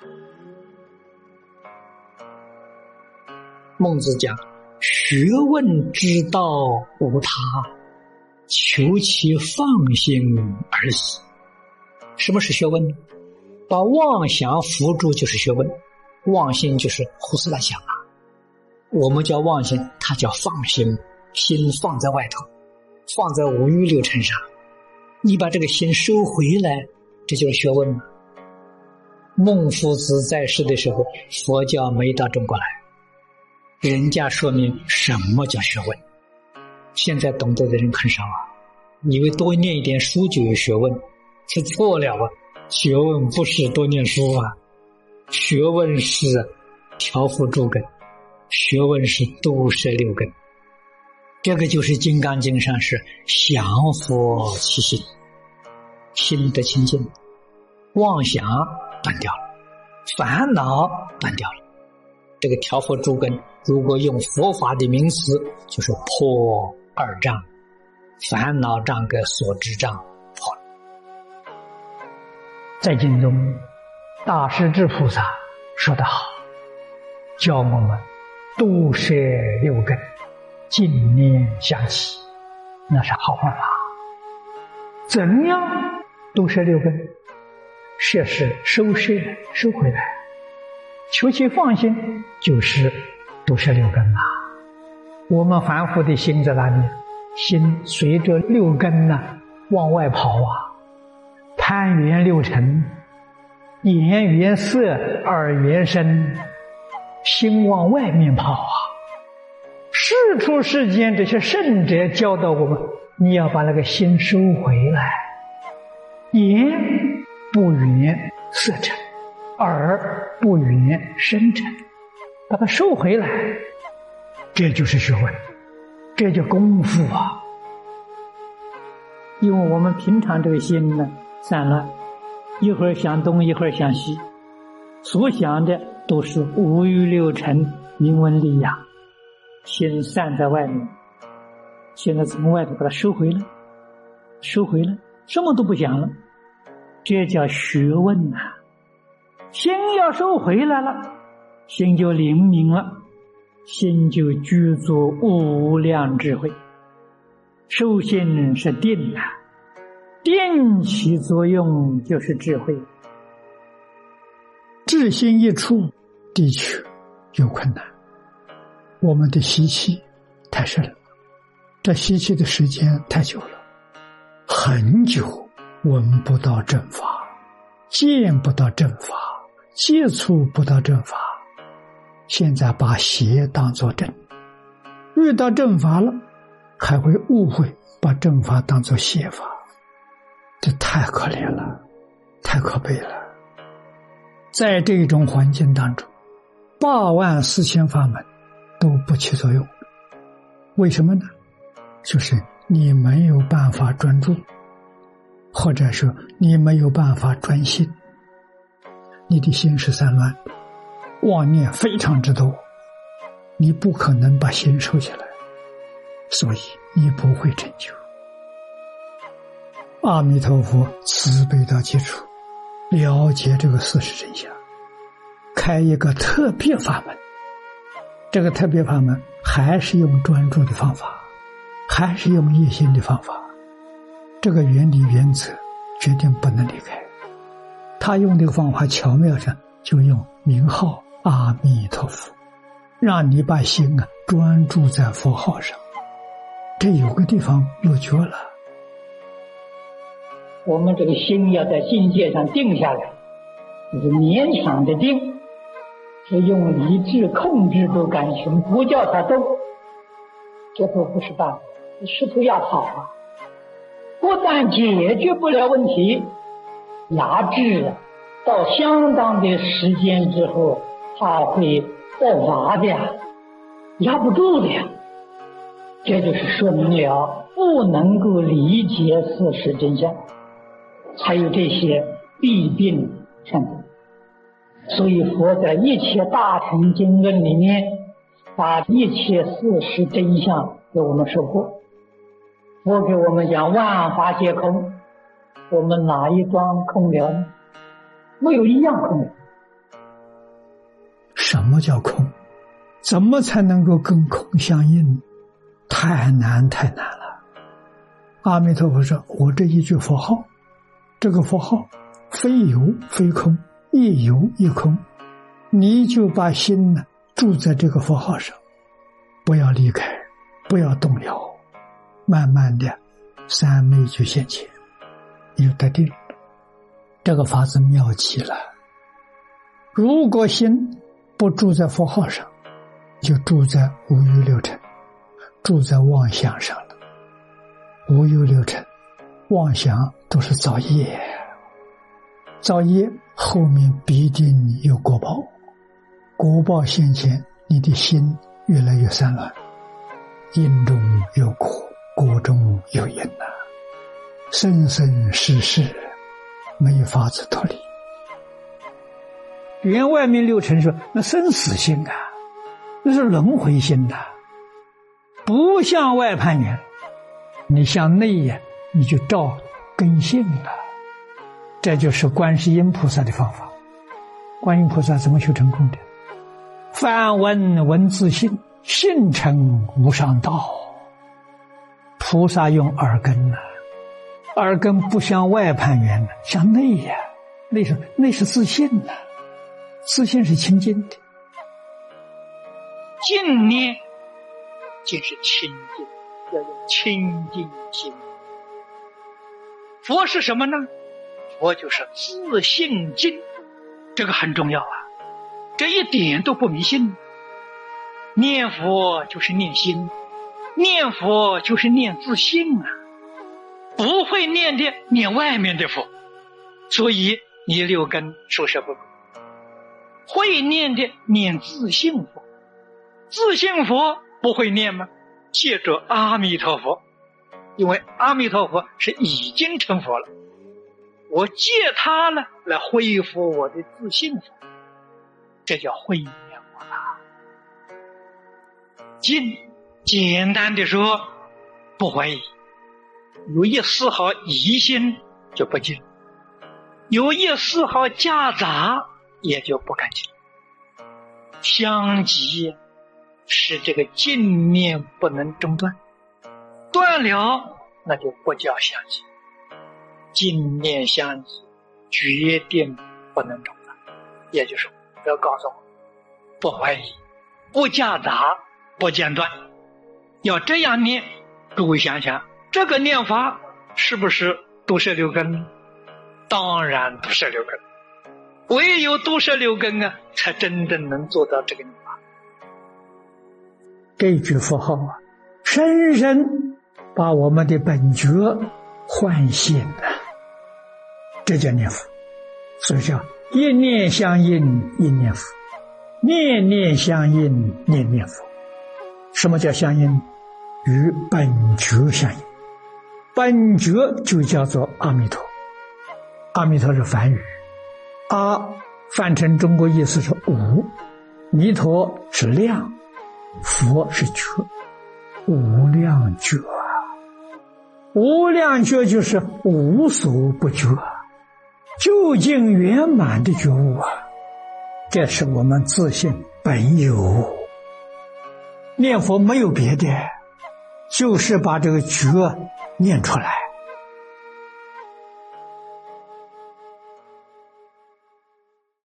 孟子讲：学问之道无他，求其放心而已。什么是学问呢？把妄想扶住就是学问，妄心就是胡思乱想啊。我们叫妄心，它叫放心，心放在外头，放在五欲六尘上，你把这个心收回来，这就是学问吗？孟夫子在世的时候，佛教没到中国来，人家说明什么叫学问。现在懂得的人很少啊，以为多念一点书就有学问，这错了啊！学问不是多念书啊，学问是调伏诸根，学问是度摄六根。这个就是《金刚经》上是降伏其心，心得清净，妄想断掉了，烦恼断掉了。这个调伏诸根，如果用佛法的名词，就是破二障，烦恼障跟所知障破了。在经中，大势至菩萨说得好，教我们度摄六根，净念相继，那是好办法。怎样度摄六根？摄是收摄，收回来，求其放心，就是度摄六根啊。我们凡夫的心在哪里？心随着六根往外跑啊，攀缘六尘，眼缘色，耳缘声，心往外面跑啊。世出世间这些圣者教导我们，你要把那个心收回来，眼不缘色尘，耳不缘声尘，把它收回来，这就是学问，这叫功夫啊。因为我们平常这个心散乱，一会儿想东一会儿想西，所想的都是五欲六尘名闻利养，心散在外面，现在从外头把它收回来，收回来，什么都不想了，这叫学问啊。心要收回来了，心就灵明了，心就具足无量智慧。收心是定啊，定起作用就是智慧。智心一出，的确有困难。我们的习气太深了，这习气的时间太久了，很久闻不到正法，见不到正法，接触不到正法，现在把邪当作正，遇到正法了还会误会，把正法当作邪法，这太可怜了，太可悲了。在这种环境当中，84000法门都不起作用，为什么呢？就是你没有办法专注，或者说你没有办法专心，你的心是散乱，妄念非常之多，你不可能把心收起来，所以你不会成就。阿弥陀佛慈悲到基础，了解这个事实真相，开一个特别法门，这个特别法门还是用专注的方法，还是用一心的方法，这个原理原则决定不能离开。他用这个方法巧妙上就用名号阿弥陀佛，让你把心专注在佛号上。这有个地方落脚了，我们这个心要在境界上定下来，就是勉强的定，是用理智控制住感情，不叫它动，这都不是办法，试图要跑啊，不但解决不了问题，压制到相当的时间之后，它会爆发的呀，压不住的呀。这就是说明了不能够理解事实真相，才有这些弊病生。所以佛在一切大乘经论里面，把一切事实真相给我们说过。佛给我们讲万法皆空，我们哪一桩空了呢？没有一样空了。 叫空？怎么才能够跟空相应？太难了。阿弥陀佛说，我这一句佛号，这个佛号非有非空，亦有亦空，你就把心呢住在这个佛号上，不要离开，不要动摇，慢慢的三昧就现前，你就得定了。这个法子妙极了。如果心不住在佛号上，就住在五欲六尘，住在妄想上了。五欲六尘妄想都是造业，造业后面必定有果报，果报现前，你的心越来越散乱，因中有果，果中有因呐，生生世世没法子脱离。原外面六尘说那生死心啊，那是轮回心的，不向外攀缘，你向内呀，你就照根性了。这就是观世音菩萨的方法。观音菩萨怎么修成功的？梵文闻自性，性成无上道。菩萨用耳根呐，耳根不向外攀缘，向内呀，内是自信呐，自信是清净的。净念即是清净，要用清净心。佛是什么呢？佛就是自性净，这个很重要啊，这一点都不迷信。念佛就是念心，念佛就是念自性啊，不会念的念外面的佛，所以你六根受摄不够。会念的念自性佛，自性佛不会念吗？借着阿弥陀佛，因为阿弥陀佛是已经成佛了，我借他呢来恢复我的自性佛，这叫会念佛啦。净，简单的说，不怀疑，有一丝毫疑心就不净，有一丝毫夹杂也就不干净。相继使这个净念不能中断，断了那就不叫相继。净念相继决定不能中断，也就是要告诉我，不怀疑，不夹杂，不间断。要这样念，诸位想想，这个念法是不是都摄六根呢？当然都摄六根，唯有都摄六根啊，才真正能做到这个念法。这句佛号啊，深深把我们的本觉唤醒了，这叫念佛。所以叫一念相应一念佛，念念相应念念佛。什么叫相应？与本觉相应。本觉就叫做阿弥陀，阿弥陀是梵语，阿翻成中国意思是无，弥陀是量，佛是觉，无量觉啊！无量觉就是无所不觉，究竟圆满的觉悟啊！这是我们自性本有。念佛没有别的，就是把这个觉念出来。